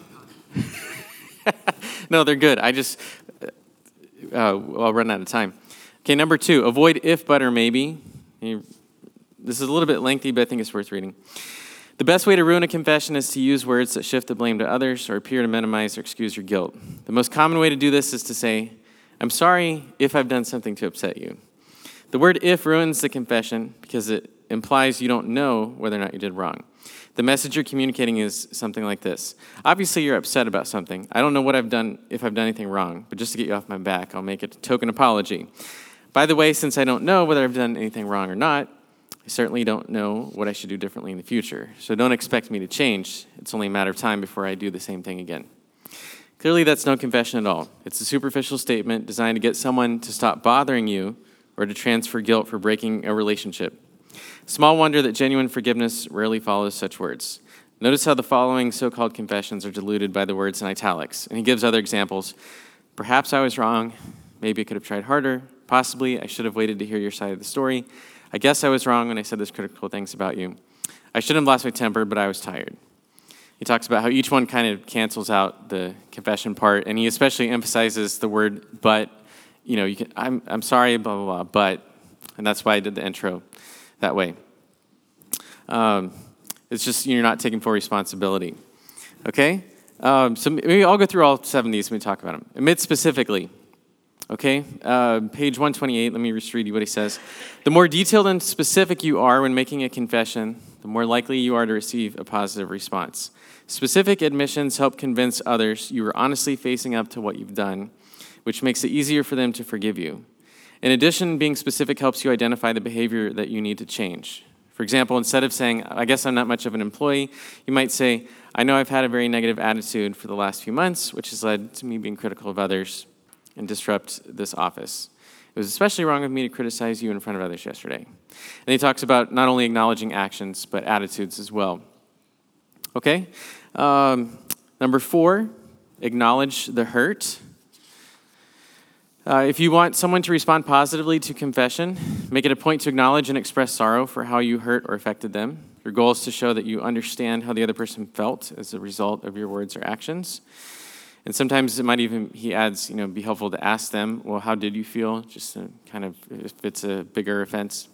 No, they're good. I just, uh, well, I'll run out of time. Okay, number two, avoid if, but, or maybe. You- This is a little bit lengthy, but I think it's worth reading. The best way to ruin a confession is to use words that shift the blame to others or appear to minimize or excuse your guilt. The most common way to do this is to say, I'm sorry if I've done something to upset you. The word if ruins the confession because it implies you don't know whether or not you did wrong. The message you're communicating is something like this. Obviously, you're upset about something. I don't know what I've done, if I've done anything wrong, but just to get you off my back, I'll make a token apology. By the way, since I don't know whether I've done anything wrong or not, I certainly don't know what I should do differently in the future. So don't expect me to change. It's only a matter of time before I do the same thing again. Clearly, that's no confession at all. It's a superficial statement designed to get someone to stop bothering you or to transfer guilt for breaking a relationship. Small wonder that genuine forgiveness rarely follows such words. Notice how the following so-called confessions are diluted by the words in italics. And he gives other examples. Perhaps I was wrong. Maybe I could have tried harder. Possibly I should have waited to hear your side of the story. I guess I was wrong when I said those critical things about you. I shouldn't have lost my temper, but I was tired. He talks about how each one kind of cancels out the confession part, and he especially emphasizes the word but. You know, you can, I'm I'm sorry, blah, blah, blah, but, and that's why I did the intro that way. Um, it's just you're not taking full responsibility. Okay? Um, so maybe I'll go through all seven of these when we talk about them. Admit specifically. Okay? Uh, page one twenty-eight, let me just read you what he says. The more detailed and specific you are when making a confession, the more likely you are to receive a positive response. Specific admissions help convince others you are honestly facing up to what you've done, which makes it easier for them to forgive you. In addition, being specific helps you identify the behavior that you need to change. For example, instead of saying, I guess I'm not much of an employee, you might say, I know I've had a very negative attitude for the last few months, which has led to me being critical of others and disrupt this office. It was especially wrong of me to criticize you in front of others yesterday. And he talks about not only acknowledging actions, but attitudes as well. Okay? Um, number four, acknowledge the hurt. Uh, if you want someone to respond positively to confession, make it a point to acknowledge and express sorrow for how you hurt or affected them. Your goal is to show that you understand how the other person felt as a result of your words or actions. And sometimes it might even, he adds, you know, be helpful to ask them, well, how did you feel? Just to kind of, if it's a bigger offense.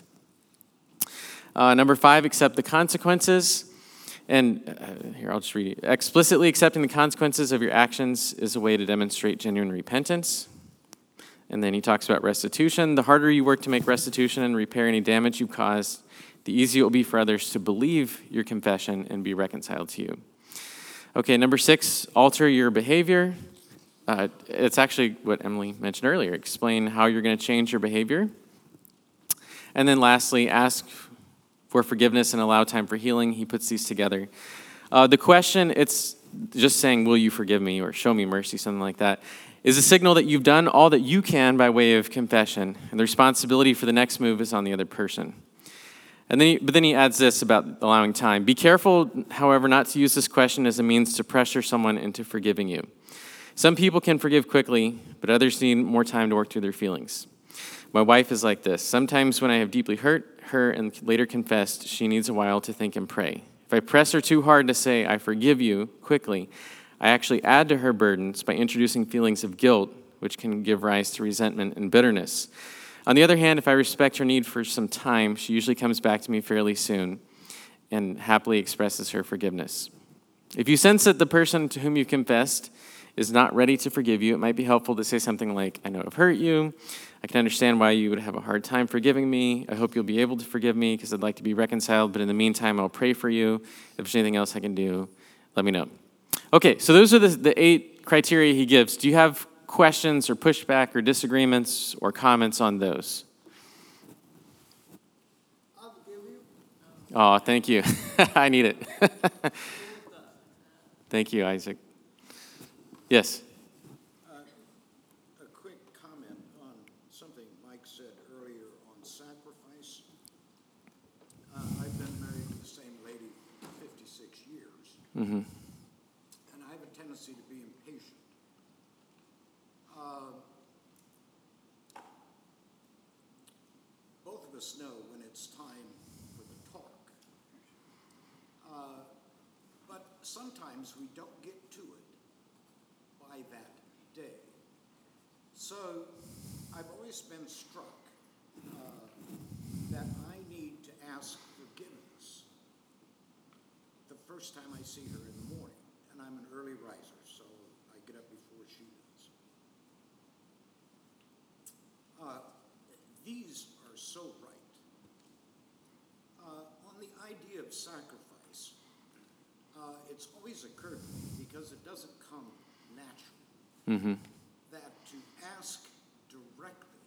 Uh, number five, accept the consequences. And uh, here, I'll just read it. Explicitly accepting the consequences of your actions is a way to demonstrate genuine repentance. And then he talks about restitution. The harder you work to make restitution and repair any damage you caused, the easier it will be for others to believe your confession and be reconciled to you. Okay, number six, alter your behavior. Uh, it's actually what Emily mentioned earlier. Explain how you're going to change your behavior. And then lastly, ask for forgiveness and allow time for healing. He puts these together. Uh, the question, it's just saying, will you forgive me or show me mercy, something like that, is a signal that you've done all that you can by way of confession, and the responsibility for the next move is on the other person. And then, he, but then he adds this about allowing time. Be careful, however, not to use this question as a means to pressure someone into forgiving you. Some people can forgive quickly, but others need more time to work through their feelings. My wife is like this. Sometimes when I have deeply hurt her and later confessed, she needs a while to think and pray. If I press her too hard to say, I forgive you, quickly, I actually add to her burdens by introducing feelings of guilt, which can give rise to resentment and bitterness. On the other hand, if I respect her need for some time, she usually comes back to me fairly soon and happily expresses her forgiveness. If you sense that the person to whom you confessed is not ready to forgive you, it might be helpful to say something like, I know I've hurt you. I can understand why you would have a hard time forgiving me. I hope you'll be able to forgive me because I'd like to be reconciled. But in the meantime, I'll pray for you. If there's anything else I can do, let me know. Okay, so those are the, the eight criteria he gives. Do you have questions or pushback or disagreements or comments on those? I'll forgive you. Oh, thank you. I need it. Thank you, Isaac. Yes? A quick comment on something Mike said earlier on sacrifice. Uh, I've been married to the same lady for fifty-six years, Mm-hmm. and I have a tendency to be impatient. Uh, both of us know when it's time for the talk. Uh, but sometimes we don't get to it by that day. So I've always been struck uh, that I need to ask forgiveness the first time I see her in the morning. And I'm an early riser, so I get up before she does. Uh, these are so right. Uh, on the idea of sacrifice, uh, it's always occurred to me, because it doesn't come naturally, Mm-hmm. that to ask directly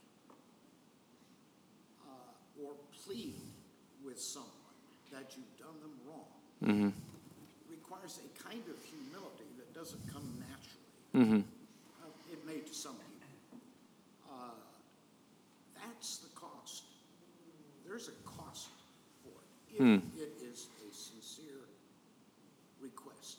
uh, or plead with someone that you've done them wrong Mm-hmm. requires a kind of humility that doesn't come naturally. Mm-hmm. Uh, it may to some people. Uh, that's the cost. There's a cost for it. If Hmm. it is a sincere request.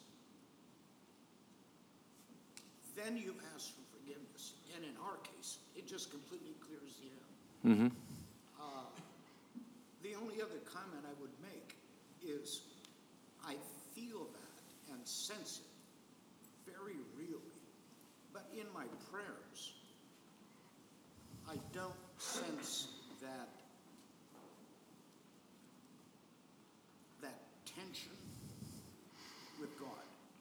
Then you ask for forgiveness. And in our case, it just completely clears the air. Mm-hmm. Uh, the only other comment I would make is I feel that and sense it very really. But in my prayers, I don't sense that that tension with God.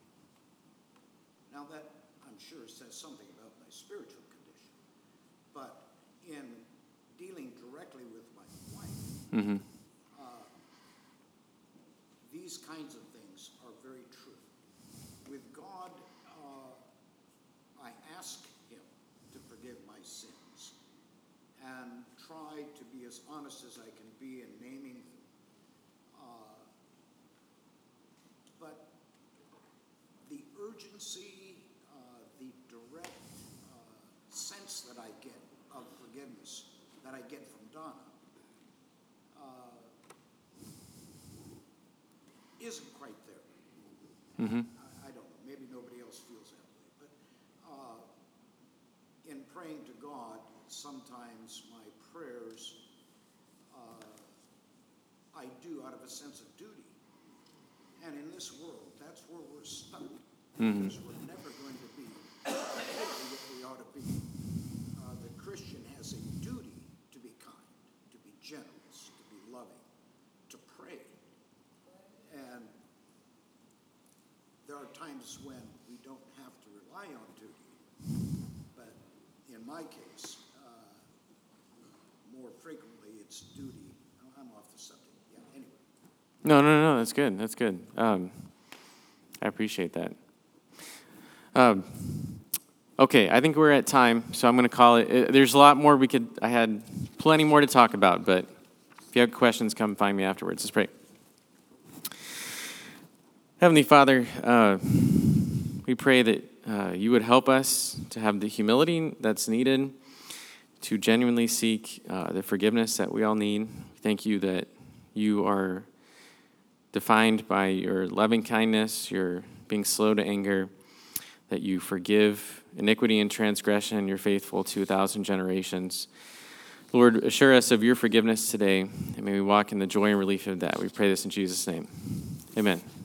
Now that, I'm sure, says something about my spiritual condition. But in dealing directly with my wife, Mm-hmm. uh, these kinds of things are very true. With God, uh, I ask him to forgive my sins and try to be as honest as I can be in naming them. Uh, but the urgency, uh, the direct uh, sense that I get of forgiveness that I get from Donna uh, isn't quite there. Mm-hmm. I, I don't know, maybe nobody else feels that way, but uh, in praying to God, sometimes my prayers uh, I do out of a sense of duty. And in this world, that's where we're stuck. Mm-hmm. Because we're never going to be completely what we ought to be. Uh, the Christian has a duty to be kind, to be generous, to be loving, to pray. And there are times when we don't have to rely on duty. But in my case, uh, more frequently it's duty. I'm off the subject. Yeah, anyway. No, no, no, that's good. That's good. Um, I appreciate that. Um, okay, I think we're at time, so I'm going to call it. Uh, There's a lot more we could, I had plenty more to talk about, but if you have questions, come find me afterwards. Let's pray. Heavenly Father, uh, we pray that uh, you would help us to have the humility that's needed to genuinely seek uh, the forgiveness that we all need. Thank you that you are defined by your loving kindness, your being slow to anger, that you forgive iniquity and transgression, you're faithful to a thousand generations. Lord, assure us of your forgiveness today, and may we walk in the joy and relief of that. We pray this in Jesus' name. Amen.